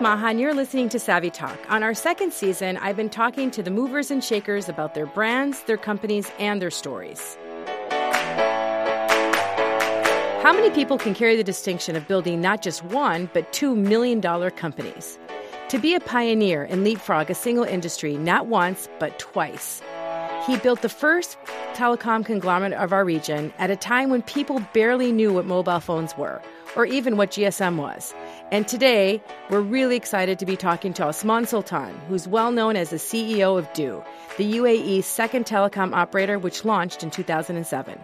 Mahan. You're listening to Savvy Talk. On our second season, I've been talking to the movers and shakers about their brands, their companies, and their stories. How many people can carry the distinction of building not just one, but $2 million companies? To be a pioneer and leapfrog a single industry not once, but twice. He built the first telecom conglomerate of our region at a time when people barely knew what mobile phones were, or even what GSM was. And today, we're really excited to be talking to Osman Sultan, who's well known as the CEO of Du, the UAE's second telecom operator, which launched in 2007.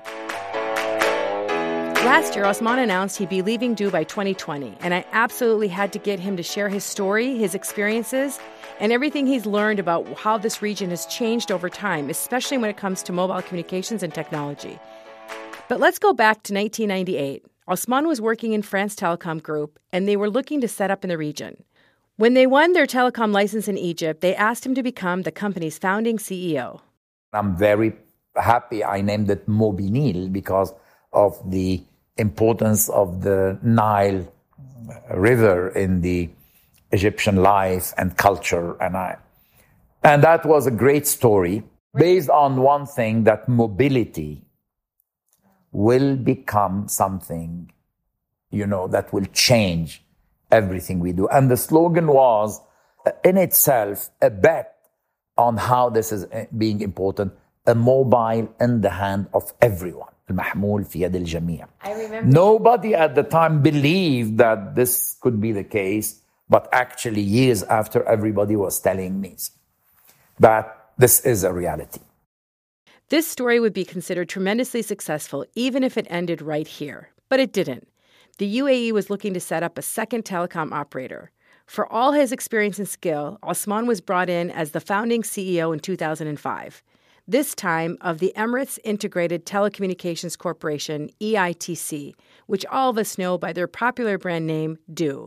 Last year, Osman announced he'd be leaving Du by 2020, and I absolutely had to get him to share his story, his experiences, and everything he's learned about how this region has changed over time, especially when it comes to mobile communications and technology. But let's go back to 1998. Osman was working in France Telecom Group, and they were looking to set up in the region. When they won their telecom license in Egypt, they asked him to become the company's founding CEO. I'm very happy I named it Mobinil because of the importance of the Nile River in the Egyptian life and culture. And that was a great story based on one thing, that mobility will become something, that will change everything we do. And the slogan was, in itself, a bet on how this is being important, a mobile in the hand of everyone. المحمول في يد الجميع. I remember. Nobody at the time believed that this could be the case, but actually years after, everybody was telling me that this is a reality. This story would be considered tremendously successful even if it ended right here. But it didn't. The UAE was looking to set up a second telecom operator. For all his experience and skill, Osman was brought in as the founding CEO in 2005. This time of the Emirates Integrated Telecommunications Corporation, EITC, which all of us know by their popular brand name, Du.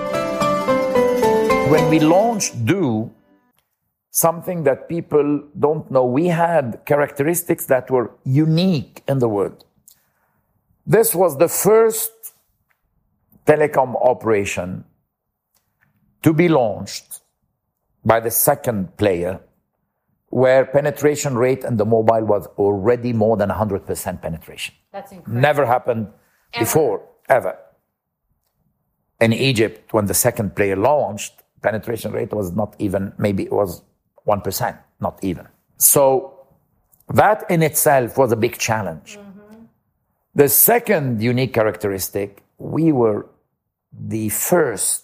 When we launched Du, something that people don't know, we had characteristics that were unique in the world. This was the first telecom operation to be launched by the second player, where penetration rate in the mobile was already more than 100% penetration. That's incredible. Never happened before, ever. In Egypt, when the second player launched, penetration rate was not even, maybe it was 1%, not even. So that in itself was a big challenge. Mm-hmm. The second unique characteristic, we were the first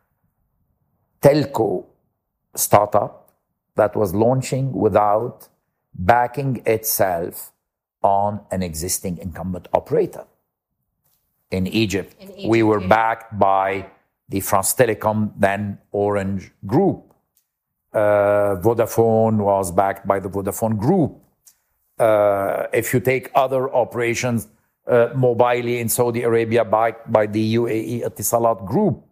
telco startup that was launching without backing itself on an existing incumbent operator. In Egypt, we were backed by the France Telecom, then Orange Group. Vodafone was backed by the Vodafone Group. If you take other operations, Mobily in Saudi Arabia, backed by the UAE Etisalat Group.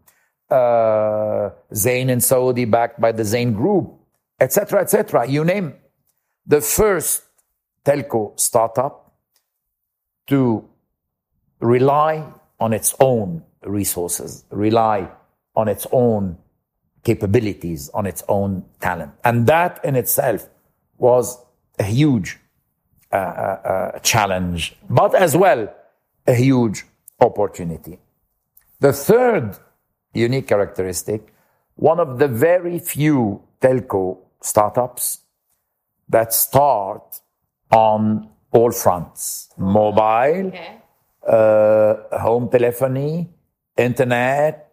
Zain in Saudi, backed by the Zain Group, etc., etc. You name the first telco startup to rely on its own resources, rely on its own capabilities, on its own talent. And that in itself was a huge challenge, but as well a huge opportunity. The third unique characteristic, one of the very few telco startups that start on all fronts: mobile, home telephony, internet,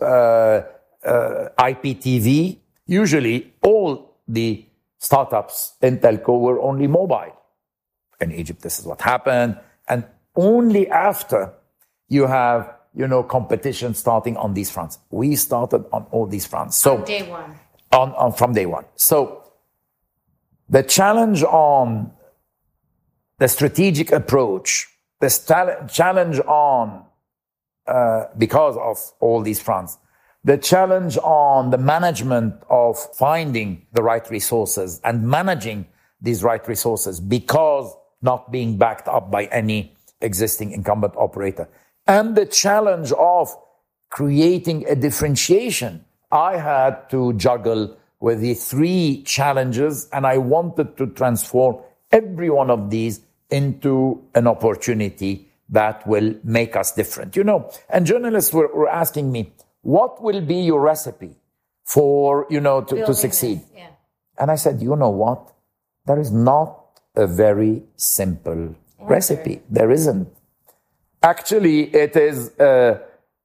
IPTV. Usually all the startups in telco were only mobile. In Egypt, this is what happened. And only after you have, competition starting on these fronts. We started on all these fronts. So from day one. From day one. So the challenge on the strategic approach, the challenge on, because of all these fronts, the challenge on the management of finding the right resources and managing these right resources because not being backed up by any existing incumbent operator. And the challenge of creating a differentiation I had to juggle with the three challenges, and I wanted to transform every one of these into an opportunity that will make us different. And journalists were asking me, what will be your recipe for, to succeed? Yeah. And I said, you know what? There is not a very simple recipe. There isn't. Actually, it is a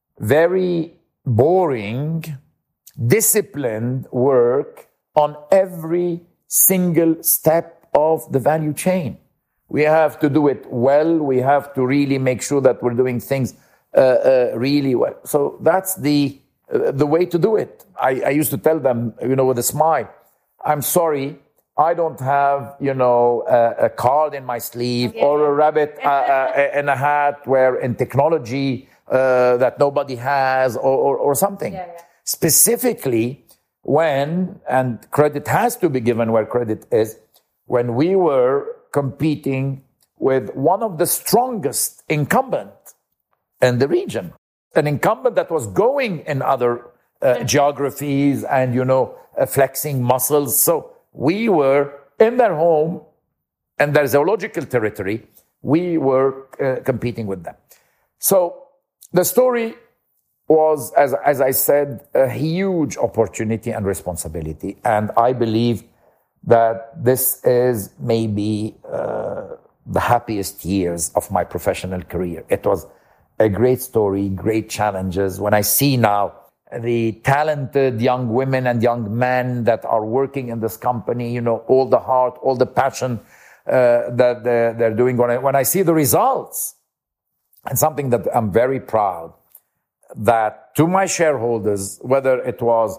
very boring, disciplined work on every single step of the value chain. We have to do it well. We have to really make sure that we're doing things really well. So that's the way to do it. I used to tell them, with a smile, I'm sorry, I don't have, a card in my sleeve or a rabbit in a hat where in technology that nobody has or something. Specifically when, and credit has to be given where credit is, when we were competing with one of the strongest incumbents in the region, an incumbent that was going in other geographies and, flexing muscles. So we were in their home and their zoological territory. We were competing with them. So the story was, as I said, a huge opportunity and responsibility. And I believe that this is maybe the happiest years of my professional career. It was a great story, great challenges. When I see now the talented young women and young men that are working in this company, all the heart, all the passion that they're doing. When I see the results, and something that I'm very proud, that to my shareholders, whether it was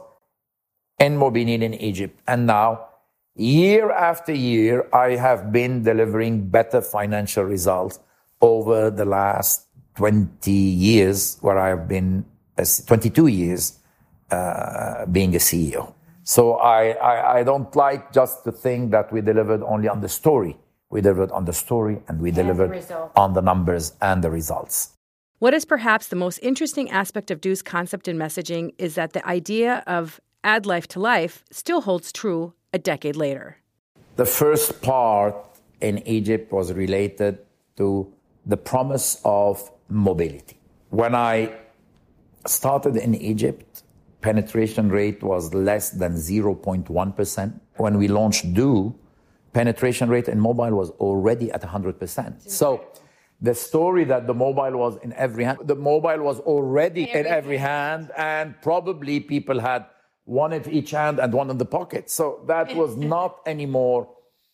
in Mobinil in Egypt and now, year after year, I have been delivering better financial results over the last 20 years, where I have been 22 years being a CEO. So I don't like just to think that we delivered only on the story. We delivered on the story and we delivered on the numbers and the results. What is perhaps the most interesting aspect of Do's concept and messaging is that the idea of add life to life still holds true a decade later. The first part in Egypt was related to the promise of mobility. When I started in Egypt, penetration rate was less than 0.1%. When we launched Do, penetration rate in mobile was already at 100%. So the story that the mobile was in every hand, the mobile was already in every hand, and probably people had one in each hand and one in the pocket. So that was not anymore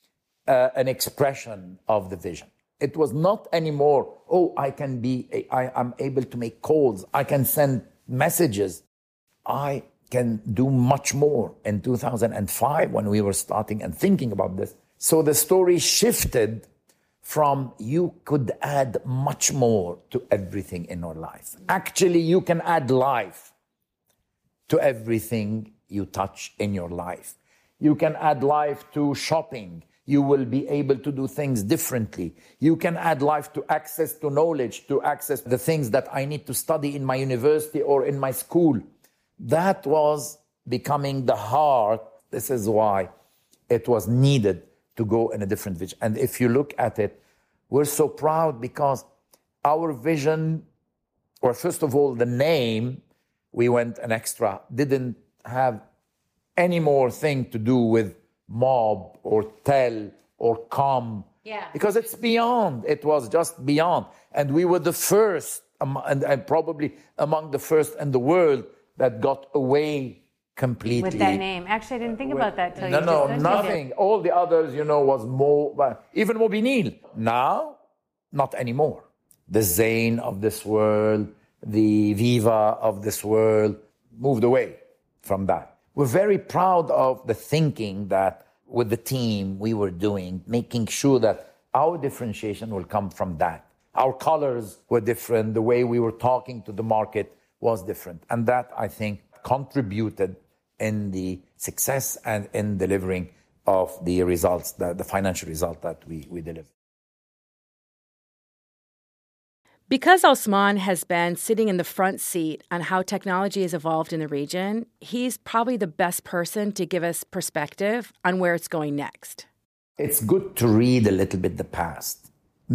an expression of the vision. It was not anymore, I'm able to make calls, I can send messages. I can do much more in 2005 when we were starting and thinking about this. So the story shifted from you could add much more to everything in your life. Actually, you can add life to everything you touch in your life. You can add life to shopping. You will be able to do things differently. You can add life to access to knowledge, to access the things that I need to study in my university or in my school. That was becoming the heart. This is why it was needed to go in a different vision. And if you look at it, we're so proud because our vision, or first of all, the name, we went an extra, didn't have any more thing to do with mob or tell or come. Because it's beyond. It was just beyond. And we were the first, and probably among the first in the world that got away completely. With that name. Actually, I didn't think about that till you just mentioned nothing. it. All the others, was more, even Mobinil. Now, not anymore. The Zain of this world, the Viva of this world moved away from that. We're very proud of the thinking that with the team we were doing, making sure that our differentiation will come from that. Our colors were different. The way we were talking to the market was different. And that, I think, contributed in the success and in delivering of the results, the financial result that we delivered. Because Osman has been sitting in the front seat on how technology has evolved in the region, he's probably the best person to give us perspective on where it's going next. It's good to read a little bit the past.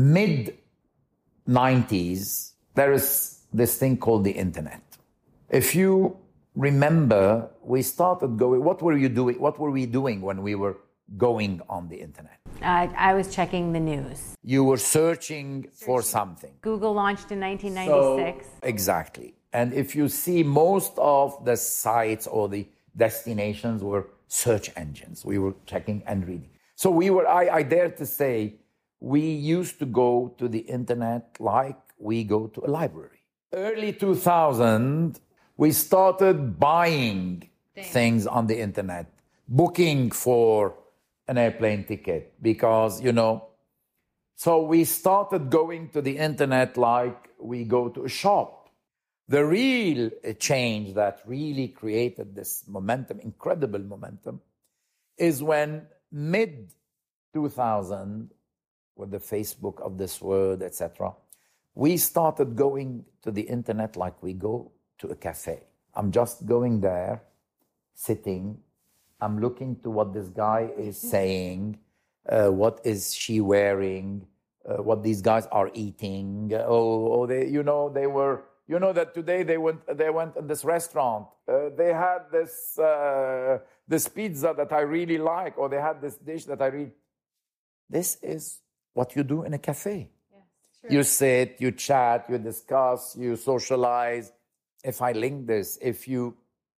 Mid-90s, there is this thing called the internet. If you remember, we started going, what were we doing when we were going on the internet? I was checking the news. You were searching for something. Google launched in 1996. Exactly. And if you see, most of the sites or the destinations were search engines. We were checking and reading. So I dare to say, we used to go to the internet like we go to a library. Early 2000, we started buying things on the internet, booking for an airplane ticket because, so we started going to the internet like we go to a shop. The real change that really created this momentum, incredible momentum, is when mid-2000, with the Facebook of this world, etc., we started going to the internet like we go to a cafe. I'm just going there, sitting, I'm looking to what this guy is saying, what is she wearing, what these guys are eating. They were, that today they went in this restaurant. They had this pizza that I really like, or they had this dish that I really. This is what you do in a cafe. Yeah, you sit, you chat, you discuss, you socialize. If I link this, if you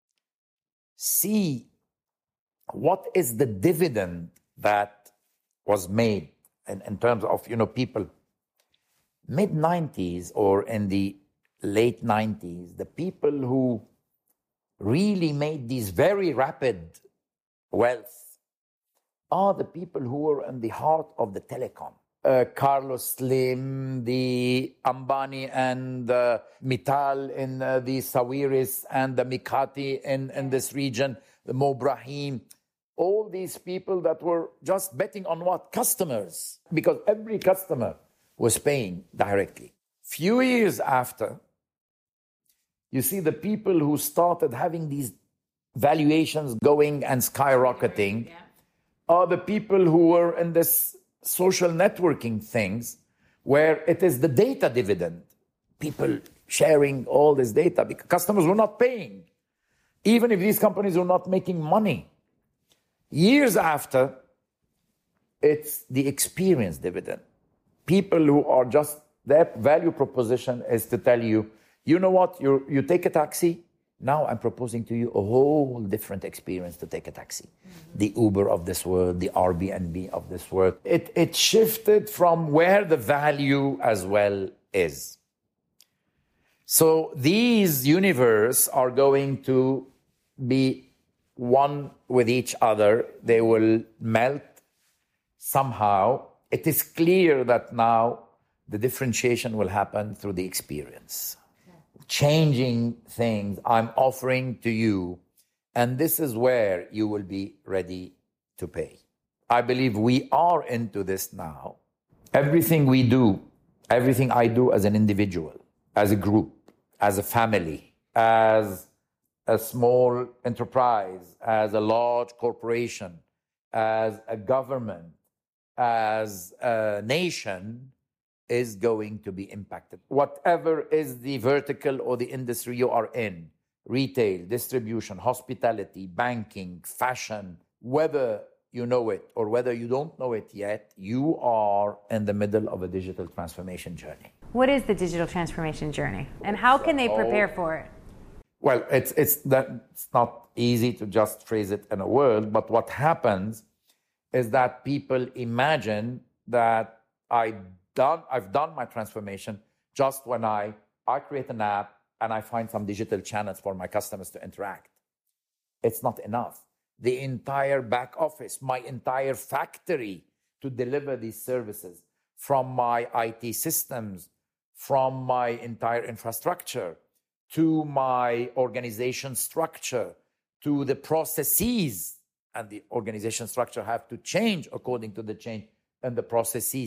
see what is the dividend that was made in terms of, people, mid-90s or in the late 90s, the people who really made these very rapid wealth are the people who were in the heart of the telecom. Carlos Slim, the Ambani and Mittal in the Sawiris and the Mikati in this region, the Mo Brahim, all these people that were just betting on what? Customers. Because every customer was paying directly. Few years after, you see the people who started having these valuations going and skyrocketing are the people who were in this social networking things where it is the data dividend. People sharing all this data because customers were not paying. Even if these companies were not making money. Years after, it's the experience dividend. People who are just, their value proposition is to tell you, you know what, you take a taxi, now I'm proposing to you a whole different experience to take a taxi. Mm-hmm. The Uber of this world, the Airbnb of this world. It shifted from where the value as well is. So these universes are going to be one with each other. They will melt somehow. It is clear that now the differentiation will happen through the experience. Changing things I'm offering to you, and this is where you will be ready to pay. I believe we are into this now. Everything we do, everything I do as an individual, as a group, as a family, as a small enterprise, as a large corporation, as a government, as a nation, is going to be impacted. Whatever is the vertical or the industry you are in, retail, distribution, hospitality, banking, fashion, whether you know it or whether you don't know it yet, you are in the middle of a digital transformation journey. What is the digital transformation journey, and how can they prepare for it? Well, it's not easy to just phrase it in a word, but what happens is that people imagine that I've done my transformation just when I create an app and I find some digital channels for my customers to interact. It's not enough. The entire back office, my entire factory to deliver these services, from my IT systems, from my entire infrastructure, to my organization structure, to the processes, and the organization structure have to change according to the change in the processes,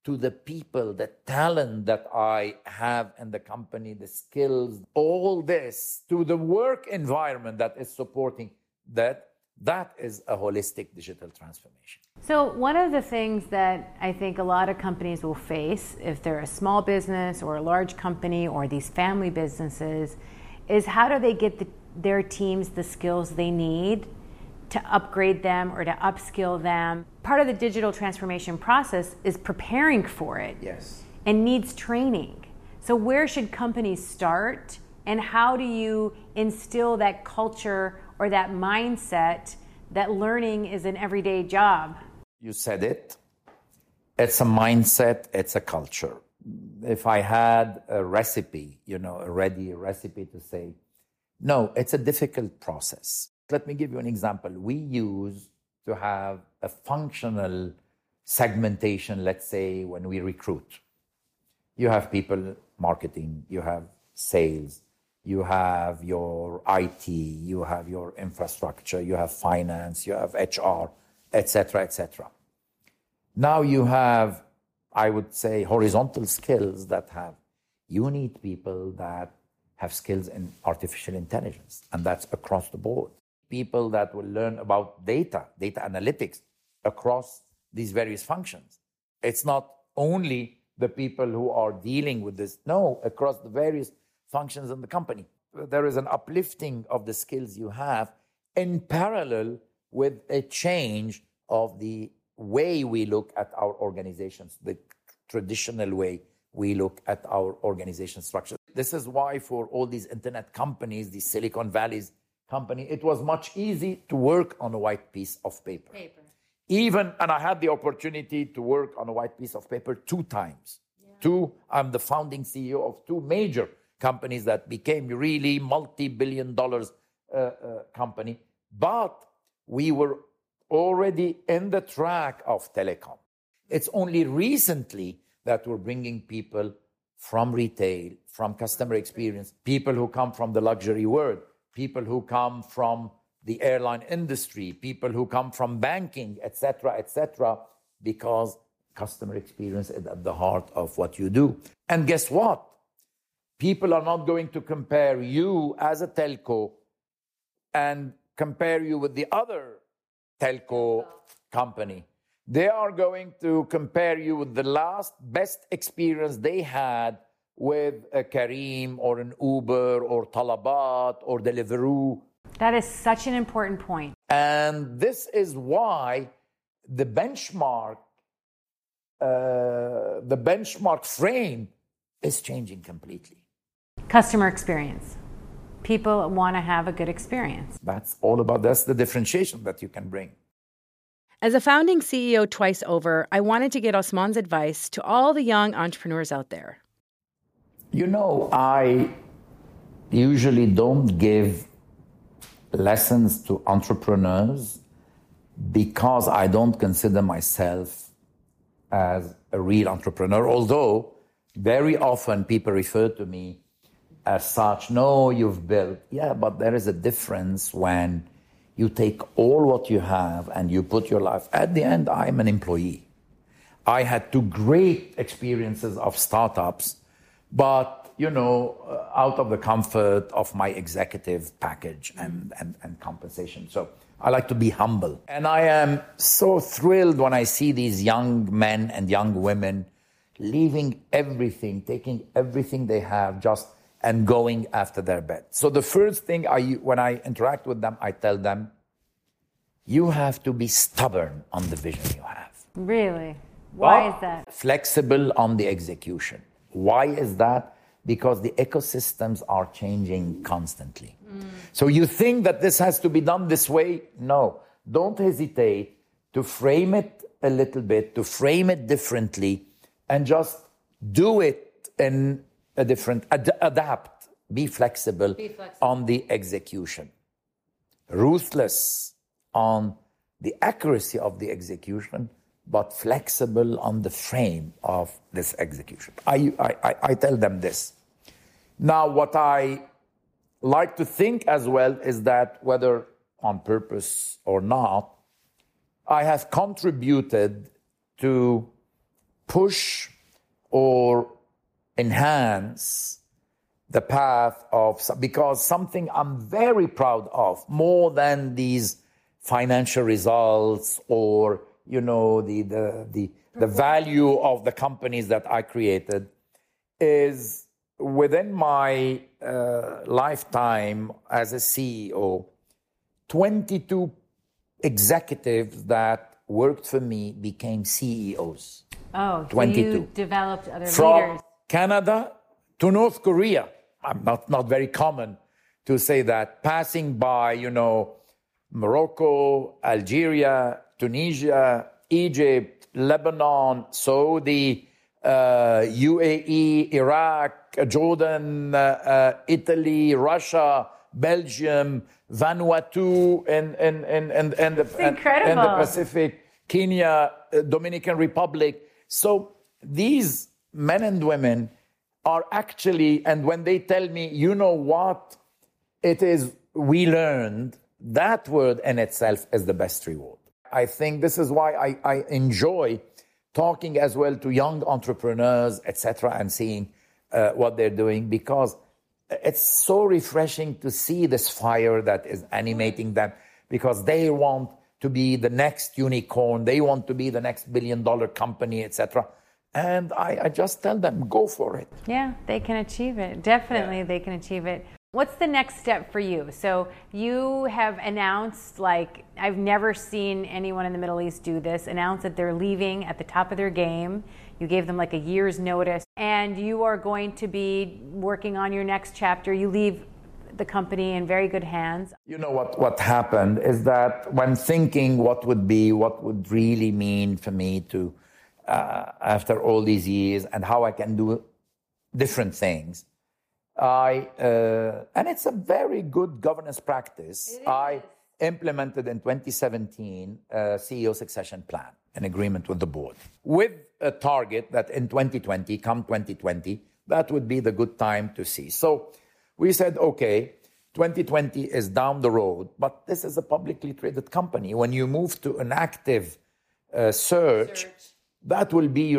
to the people, the talent that I have in the company, the skills, all this, to the work environment that is supporting that, that is a holistic digital transformation. So one of the things that I think a lot of companies will face, if they're a small business or a large company or these family businesses, is how do they get their teams the skills they need to upgrade them or to upskill them? Part of the digital transformation process is preparing for it. Yes. And needs training. So where should companies start, and how do you instill that culture or that mindset that learning is an everyday job? You said it. It's a mindset, it's a culture. If I had a recipe, a ready recipe to say, no, it's a difficult process. Let me give you an example. We used to have a functional segmentation, let's say, when we recruit. You have people marketing, you have sales, you have your IT, you have your infrastructure, you have finance, you have HR, etc., etc. Now you have, I would say, horizontal skills you need people that have skills in artificial intelligence, and that's across the board. People that will learn about data analytics across these various functions. It's not only the people who are dealing with this, no, across the various functions in the company. There is an uplifting of the skills you have in parallel with a change of the way we look at our organizations, the traditional way we look at our organization structure. This is why for all these internet companies, these Silicon Valley's company, it was much easy to work on a white piece of paper. And I had the opportunity to work on a white piece of paper 2 times. Yeah. I'm the founding CEO of 2 major companies that became really multi-billion dollars company. But we were already in the track of telecom. It's only recently that we're bringing people from retail, from customer experience, people who come from the luxury world, people who come from the airline industry, people who come from banking, etc., because customer experience is at the heart of what you do. And guess what? People are not going to compare you as a telco and compare you with the other telco company. They are going to compare you with the last best experience they had with a Careem or an Uber or Talabat or Deliveroo. That is such an important point. And this is why the benchmark frame is changing completely. Customer experience. People want to have a good experience. That's the differentiation that you can bring. As a founding CEO twice over, I wanted to get Osman's advice to all the young entrepreneurs out there. I usually don't give lessons to entrepreneurs because I don't consider myself as a real entrepreneur, although very often people refer to me as such. No, you've built. Yeah, but there is a difference when you take all what you have and you put your life. At the end, I'm an employee. I had 2 great experiences of startups, but, out of the comfort of my executive package and compensation. So I like to be humble. And I am so thrilled when I see these young men and young women leaving everything, taking everything they have and going after their bet. So the first thing when I interact with them, I tell them, you have to be stubborn on the vision you have. Really? Why is that? Flexible on the execution. Why is that? Because the ecosystems are changing constantly. So you think that this has to be done this way? No. Don't hesitate to frame it a little bit, to frame it differently, and just do it in a different, adapt, be flexible on the execution. Ruthless on the accuracy of the execution, but flexible on the frame of this execution. I tell them this. Now, what I like to think as well is that whether on purpose or not, I have contributed to push or enhance the path of, because something I'm very proud of, more than these financial results or, the value of the companies that I created, is within my lifetime as a CEO, 22 executives that worked for me became CEOs. Oh, 22. So you developed other From leaders. Canada to North Korea. Not very common to say that. Passing by, Morocco, Algeria, Tunisia, Egypt, Lebanon, Saudi, UAE, Iraq, Jordan, Italy, Russia, Belgium, Vanuatu, and the Pacific, Kenya, Dominican Republic. So these men and women are actually, and when they tell me, you know what it is we learned, that word in itself is the best reward. I think this is why I enjoy talking as well to young entrepreneurs, etc., and seeing what they're doing, because it's so refreshing to see this fire that is animating them, because they want to be the next unicorn, they want to be the next billion-dollar company, etc. And I just tell them, go for it. Yeah, they can achieve it. Definitely, they can achieve it. What's the next step for you? So you have announced, I've never seen anyone in the Middle East do this, announce that they're leaving at the top of their game. You gave them a year's notice, and you are going to be working on your next chapter. You leave the company in very good hands. You know what happened is that when thinking what would really mean for me to, after all these years, and how I can do different things, and it's a very good governance practice. I implemented in 2017 a CEO succession plan, an agreement with the board, with a target that in 2020, that would be the good time to see. So we said, okay, 2020 is down the road, but this is a publicly traded company. When you move to an active search, that will be,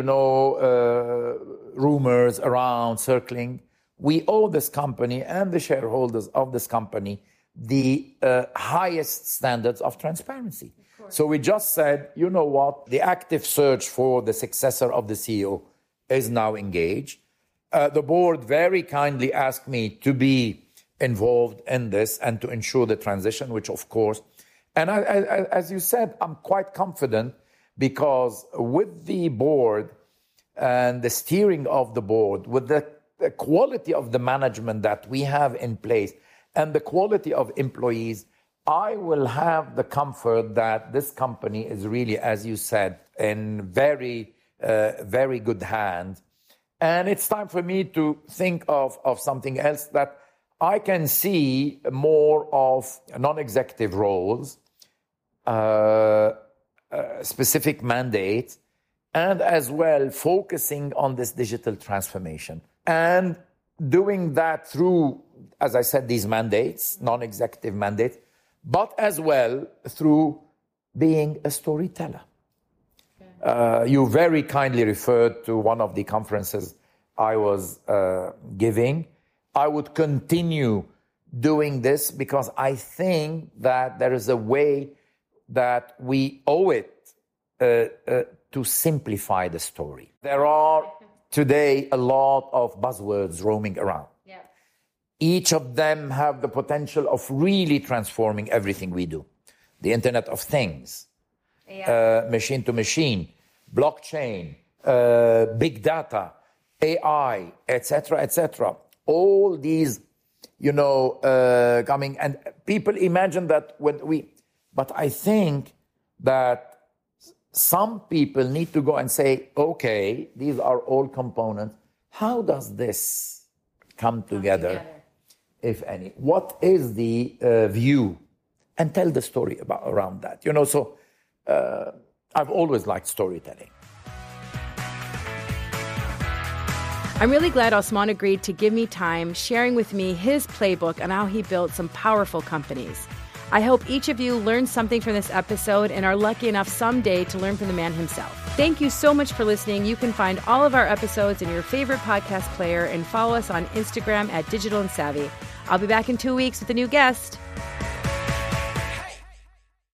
rumors around, circling. We owe this company and the shareholders of this company the highest standards of transparency. So we just said, you know what? The active search for the successor of the CEO is now engaged. The board very kindly asked me to be involved in this and to ensure the transition, which of course, and as you said, I'm quite confident, because with the board and the steering of the board, with the quality of the management that we have in place and the quality of employees, I will have the comfort that this company is really, as you said, in very, very good hands. And it's time for me to think of something else, that I can see more of non-executive roles, specific mandates, and as well focusing on this digital transformation. And doing that through, as I said, these mandates, non-executive mandates, but as well through being a storyteller. You very kindly referred to one of the conferences I was giving. I would continue doing this, because I think that there is a way that we owe it to simplify the story. There are today a lot of buzzwords roaming around. Yeah. Each of them have the potential of really transforming everything we do. The Internet of Things, machine to machine, blockchain, big data, AI, etc. All these, coming, and people imagine that but I think that some people need to go and say, okay, these are all components. How does this come together, if any? What is the view? And tell the story around that. So I've always liked storytelling. I'm really glad Osman agreed to give me time, sharing with me his playbook on how he built some powerful companies. I hope each of you learned something from this episode and are lucky enough someday to learn from the man himself. Thank you so much for listening. You can find all of our episodes in your favorite podcast player and follow us on Instagram at Digital and Savvy. I'll be back in 2 weeks with a new guest.